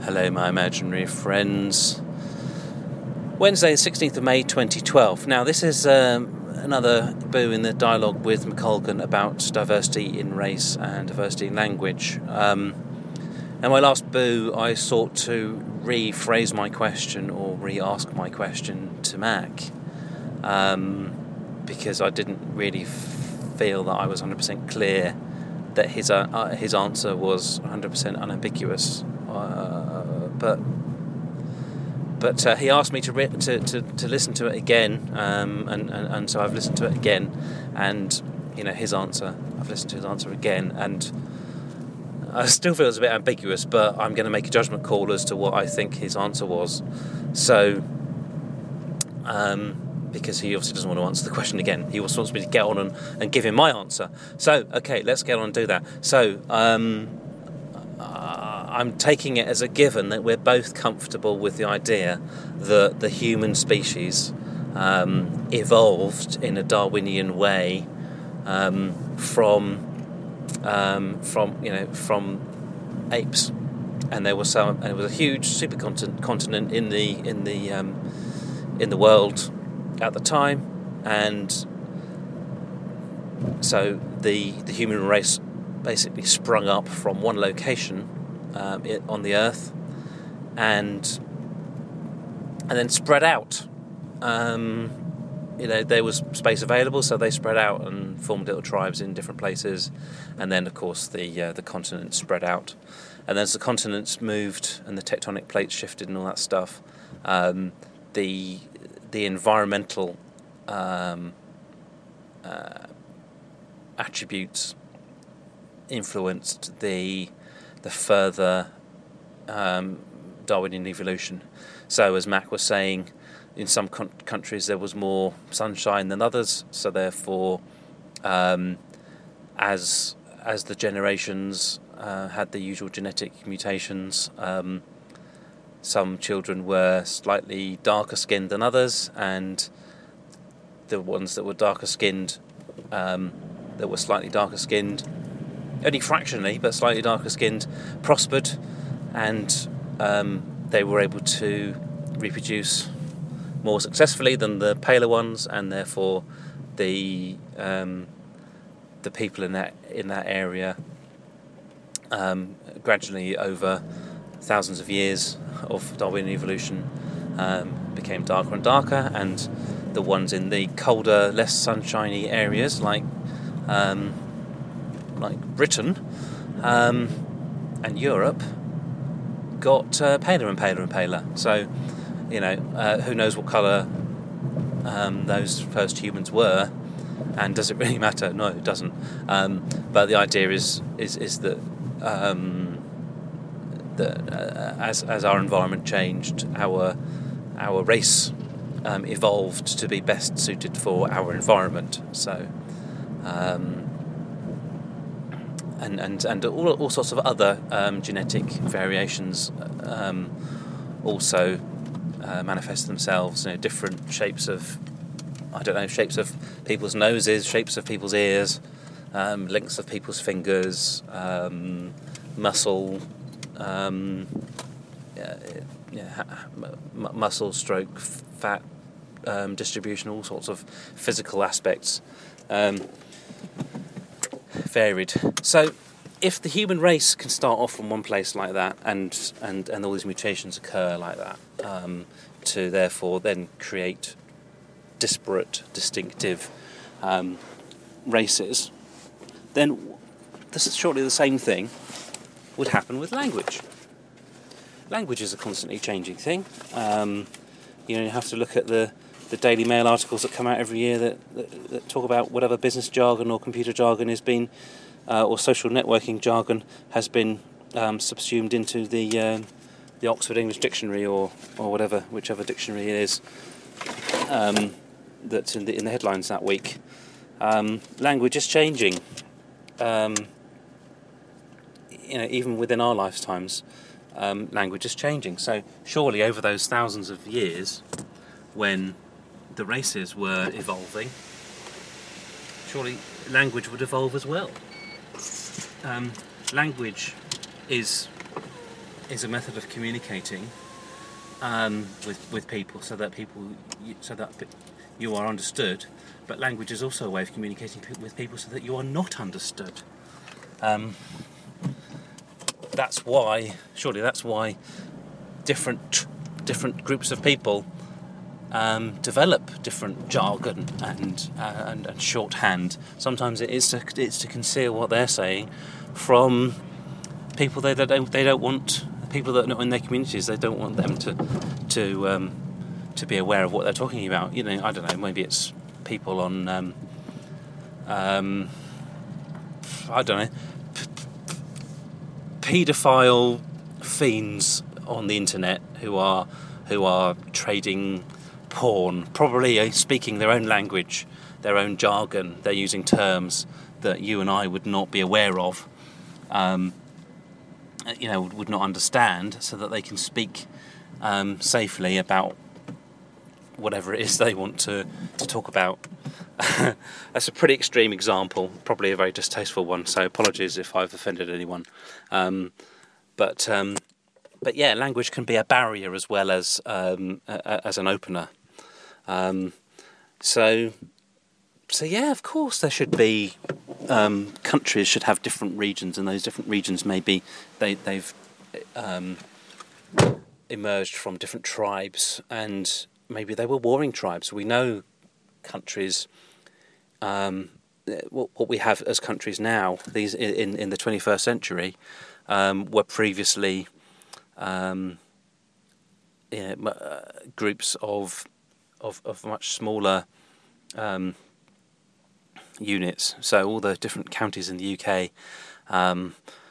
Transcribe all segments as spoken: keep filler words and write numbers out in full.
Hello, my imaginary friends. Wednesday, the sixteenth of May, twenty twelve. Now, this is um, another boo in the dialogue with McColgan about diversity in race and diversity in language. Um, and my last boo, I sought to rephrase my question or re-ask my question to Mac, um, because I didn't really f- feel that I was one hundred percent clear that his uh, uh, his answer was one hundred percent unambiguous. Uh, but but uh, he asked me to, re- to to to listen to it again, um, and, and and so I've listened to it again, and you know his answer. I've listened to his answer again, and I still feel it's a bit ambiguous. But I'm going to make a judgment call as to what I think his answer was. So, um, because he obviously doesn't want to answer the question again, he also wants me to get on and, and give him my answer. So, okay, let's get on and do that. So. Um, I'm taking it as a given that we're both comfortable with the idea that the human species um, evolved in a Darwinian way um, from um, from you know from apes, and there was some and it was a huge supercontinent continent in the in the um, in the world at the time, and so the the human race basically sprung up from one location um, it, on the earth, and and then spread out. Um, you know, there was space available, so they spread out and formed little tribes in different places, and then of course the uh, the continent spread out, and then as the continents moved and the tectonic plates shifted and all that stuff, um, the the environmental um, uh, attributes influenced the the further um, Darwinian evolution. So, as Mac was saying, in some con- countries there was more sunshine than others. So, therefore, um, as as the generations uh, had the usual genetic mutations, um, some children were slightly darker skinned than others, and the ones that were darker skinned, um, that were slightly darker skinned. Only fractionally, but slightly darker skinned, prospered, and um, they were able to reproduce more successfully than the paler ones, and therefore the um, the people in that in that area um, gradually over thousands of years of Darwinian evolution um, became darker and darker, and the ones in the colder, less sunshiny areas like um, like Britain um, and Europe got uh, paler and paler and paler. So, you know, uh, who knows what colour um, those first humans were, and does it really matter? No, it doesn't. Um, but the idea is is is that um, that uh, as as our environment changed, our our race um, evolved to be best suited for our environment. So. Um, And, and and all all sorts of other um, genetic variations um, also uh, manifest themselves. You know, different shapes of, I don't know, shapes of people's noses, shapes of people's ears, um, lengths of people's fingers, um, muscle, um, yeah, yeah, m- muscle stroke, fat um, distribution, all sorts of physical aspects. Um, varied. So if the human race can start off from one place like that, and and, and all these mutations occur like that, um, to therefore then create disparate, distinctive um, races, then this is shortly the same thing would happen with language. Language is a constantly changing thing. Um, you know, you have to look at the the Daily Mail articles that come out every year that, that, that talk about whatever business jargon or computer jargon has been, uh, or social networking jargon has been um, subsumed into the um, the Oxford English Dictionary or, or whatever, whichever dictionary it is um, that's in the in the headlines that week. Um, language is changing. Um, you know, even within our lifetimes, um, language is changing. So surely over those thousands of years, when the races were evolving, surely language would evolve as well. Um, language is is a method of communicating um, with with people, so that people so that you are understood. But language is also a way of communicating with people so that you are not understood. Um, that's why, surely, that's why different different groups of people um, develop different jargon and, uh, and and shorthand. Sometimes it is to it's to conceal what they're saying from people they, they don't they don't want people that are not in their communities. They don't want them to to um, to be aware of what they're talking about. You know, I don't know. Maybe it's people on um, um, I don't know, p- paedophile fiends on the internet who are who are trading porn, probably uh, speaking their own language, their own jargon. They're using terms that you and I would not be aware of, um, you know, would not understand, so that they can speak um, safely about whatever it is they want to, to talk about. That's a pretty extreme example, probably a very distasteful one, so apologies if I've offended anyone. Um, but um, but yeah, language can be a barrier as well as um, a, as an opener. Um, so so yeah, of course there should be um, countries should have different regions, and those different regions maybe they they've um, emerged from different tribes, and maybe they were warring tribes. We know countries. Um, what, what we have as countries now, these in, in the twenty-first century, um, were previously um, you know, uh, groups of, of of much smaller um, units. So all the different counties in the U K um,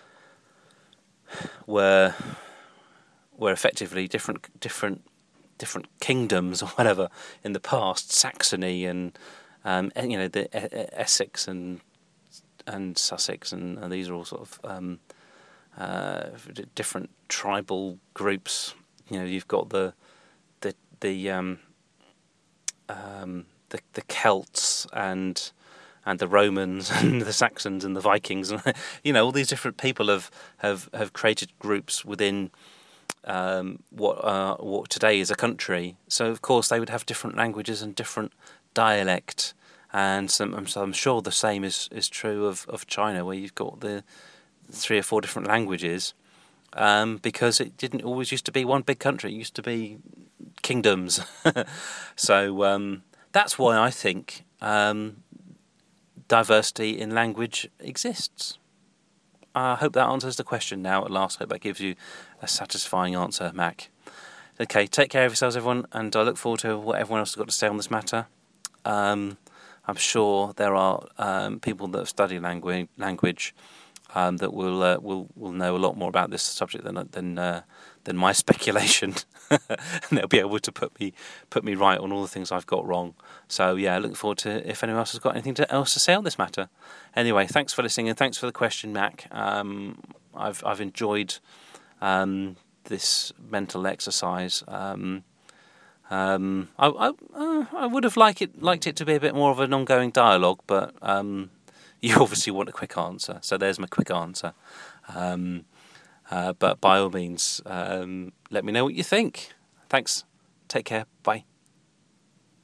were were effectively different different different kingdoms or whatever in the past. Saxony and Um, and, you know, the Essex and and Sussex, and, and these are all sort of um, uh, different tribal groups. You know, you've got the the the um, um, the, the Celts and and the Romans and the Saxons and the Vikings. You know, all these different people have have, have created groups within um, what uh, what today is a country. So of course they would have different languages and different dialect, and some, so I'm sure the same is, is true of, of China, where you've got the three or four different languages, um, because it didn't always used to be one big country. It used to be kingdoms. So um, that's why I think um, diversity in language exists. I hope that answers the question now at last. I hope that gives you a satisfying answer, Mac. Okay, take care of yourselves, everyone, and I look forward to what everyone else has got to say on this matter. Um, I'm sure there are um, people that have studied language, language um, that will uh, will will know a lot more about this subject than than uh, than my speculation, and they'll be able to put me put me right on all the things I've got wrong. So yeah, looking forward to if anyone else has got anything to, else to say on this matter. Anyway, thanks for listening, and thanks for the question, Mac. Um, I've I've enjoyed um, this mental exercise. Um, Um, I I, uh, I would have liked it liked it to be a bit more of an ongoing dialogue, but um, you obviously want a quick answer, so there's my quick answer. Um, uh, but by all means, um, let me know what you think. Thanks. Take care. Bye.